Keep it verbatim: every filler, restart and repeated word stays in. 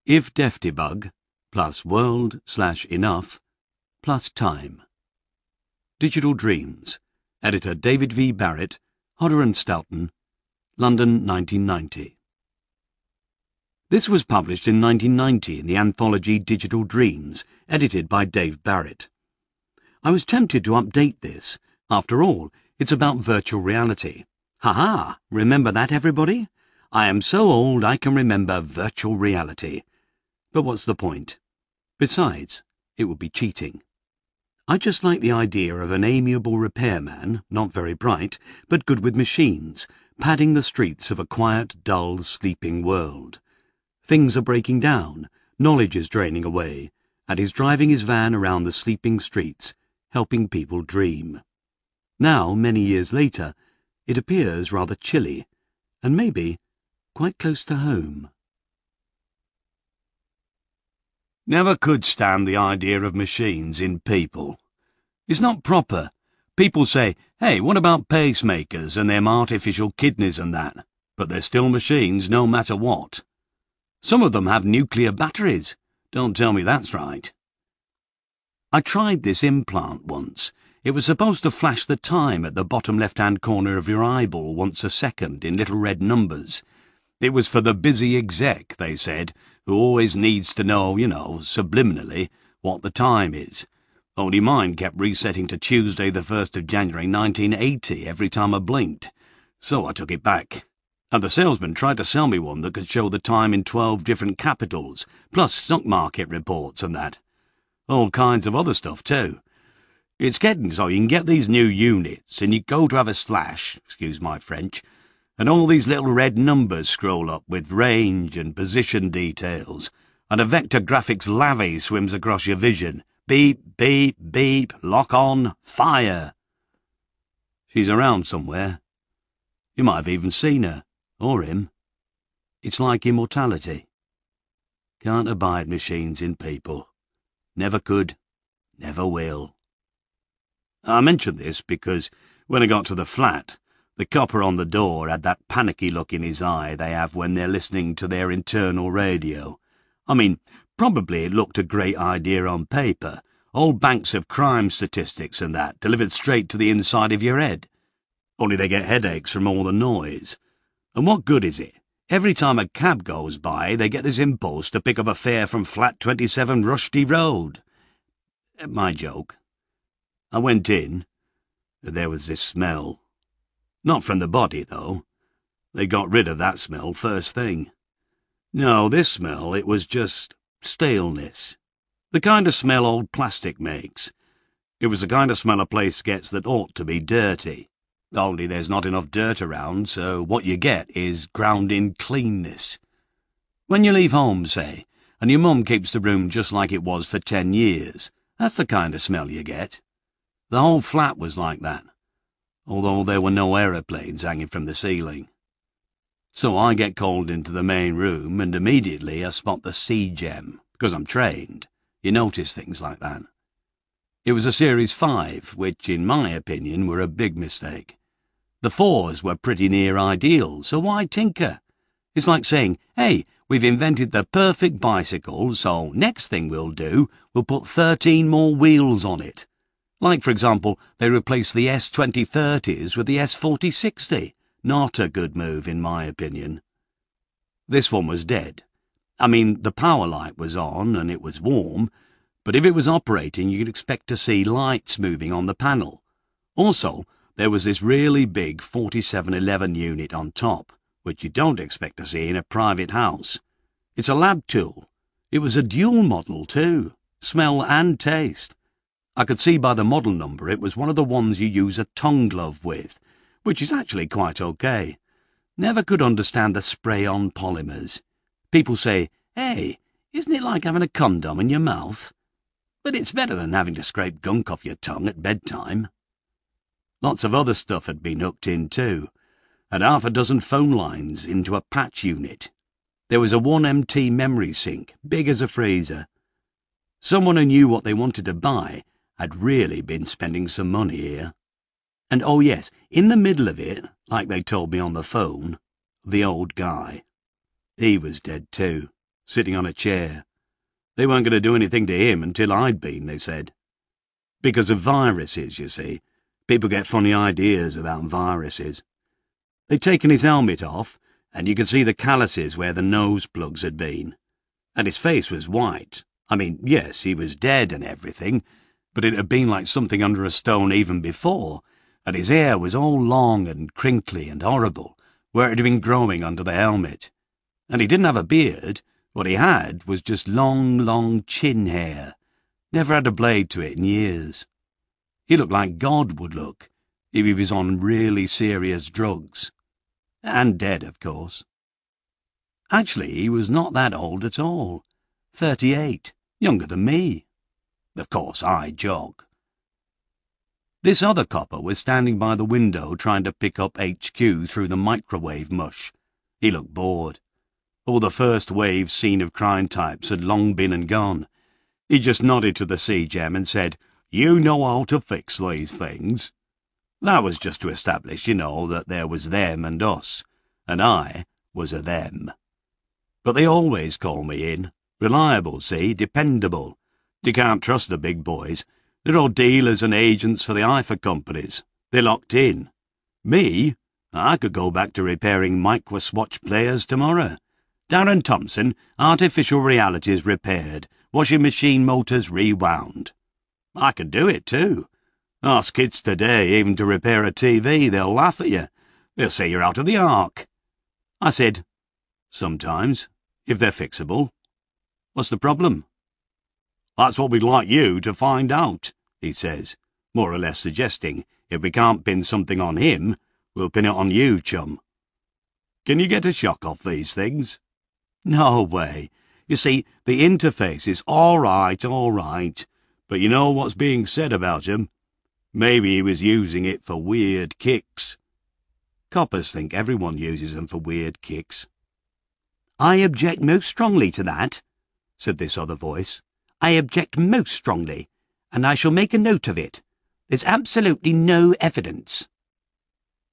if deftdebug plus world slash enough plus time. Digital Dreams. Editor David V. Barrett, Hodder and Stoughton, London nineteen ninety. This was published in nineteen ninety in the anthology Digital Dreams, edited by Dave Barrett. I was tempted to update this. After all, it's about virtual reality. Ha-ha! Remember that, everybody? I am so old I can remember virtual reality. But what's the point? Besides, it would be cheating. I just like the idea of an amiable repairman, not very bright, but good with machines, padding the streets of a quiet, dull, sleeping world. Things are breaking down, knowledge is draining away, and he's driving his van around the sleeping streets, helping people dream. Now, many years later, it appears rather chilly, and maybe quite close to home. Never could stand the idea of machines in people. It's not proper. People say, hey, what about pacemakers and them artificial kidneys and that? But they're still machines no matter what. Some of them have nuclear batteries. Don't tell me that's right. I tried this implant once. It was supposed to flash the time at the bottom left-hand corner of your eyeball once a second in little red numbers. It was for the busy exec, they said, who always needs to know, you know, subliminally, what the time is. Only mine kept resetting to Tuesday the first of January nineteen eighty every time I blinked. So I took it back. And the salesman tried to sell me one that could show the time in twelve different capitals, plus stock market reports and that. All kinds of other stuff, too. It's getting so you can get these new units, and you go to have a slash, excuse my French, and all these little red numbers scroll up with range and position details, and a vector graphics lavvy swims across your vision. Beep, beep, beep, lock on, fire. She's around somewhere. You might have even seen her, or him. It's like immortality. Can't abide machines in people. Never could, never will. I mention this because when I got to the flat, the copper on the door had that panicky look in his eye they have when they're listening to their internal radio. I mean, probably it looked a great idea on paper, old banks of crime statistics and that, delivered straight to the inside of your head. Only they get headaches from all the noise. And what good is it? Every time a cab goes by, they get this impulse to pick up a fare from flat twenty-seven Rushdie Road. My joke. I went in. There was this smell. Not from the body, though. They got rid of that smell first thing. No, this smell, it was just staleness. The kind of smell old plastic makes. It was the kind of smell a place gets that ought to be dirty. Only there's not enough dirt around, so what you get is ground-in cleanness. When you leave home, say, and your mum keeps the room just like it was for ten years, that's the kind of smell you get. The whole flat was like that, although there were no aeroplanes hanging from the ceiling. So I get called into the main room, and immediately I spot the C-gem, because I'm trained. You notice things like that. It was a Series five, which, in my opinion, were a big mistake. The fours were pretty near ideal, so why tinker? It's like saying, hey, we've invented the perfect bicycle, so next thing we'll do, we'll put thirteen more wheels on it. Like, for example, they replaced the S twenty thirties with the S forty sixty. Not a good move, in my opinion. This one was dead. I mean, the power light was on, and it was warm, but if it was operating, you could expect to see lights moving on the panel. Also, there was this really big forty-seven eleven unit on top, which you don't expect to see in a private house. It's a lab tool. It was a dual model, too. Smell and taste. I could see by the model number it was one of the ones you use a tongue glove with, which is actually quite okay. Never could understand the spray-on polymers. People say, hey, isn't it like having a condom in your mouth? But it's better than having to scrape gunk off your tongue at bedtime. Lots of other stuff had been hooked in too, and half a dozen phone lines into a patch unit. There was a one M T memory sink, big as a freezer. Someone who knew what they wanted to buy had really been spending some money here. And oh yes, in the middle of it, like they told me on the phone, the old guy. He was dead too. sitting on a chair. They weren't going to do anything to him until I'd been, they said. Because of viruses, you see. People get funny ideas about viruses. They'd taken his helmet off, and you could see the calluses where the nose plugs had been. And his face was white. I mean, yes, he was dead and everything, but it had been like something under a stone even before, and his hair was all long and crinkly and horrible, where it had been growing under the helmet. And he didn't have a beard. What he had was just long, long chin hair. Never had a blade to it in years. He looked like God would look, if he was on really serious drugs. And dead, of course. Actually, he was not that old at all. Thirty-eight, younger than me. Of course, I jog. This other copper was standing by the window trying to pick up H Q through the microwave mush. He looked bored. All the first wave scene of crime types had long been and gone. He just nodded to the C-Gem and said, "You know how to fix these things." That was just to establish, you know, that there was them and us, and I was a them. But they always call me in. Reliable, see, dependable. You can't trust the big boys. They're all dealers and agents for the I F A companies. They're locked in. Me? I could go back to repairing microswatch players tomorrow. Darren Thompson, artificial realities repaired, washing machine motors rewound. I can do it too. Ask kids today even to repair a T V, they'll laugh at you. They'll say you're out of the ark. I said, sometimes, if they're fixable. What's the problem? That's what we'd like you to find out, he says, more or less suggesting if we can't pin something on him, we'll pin it on you, chum. Can you get a shock off these things? No way. You see, the interface is all right, all right, but you know what's being said about him? Maybe he was using it for weird kicks. Coppers think everyone uses them for weird kicks. I object most strongly to that, said this other voice. I object most strongly, and I shall make a note of it. There's absolutely no evidence.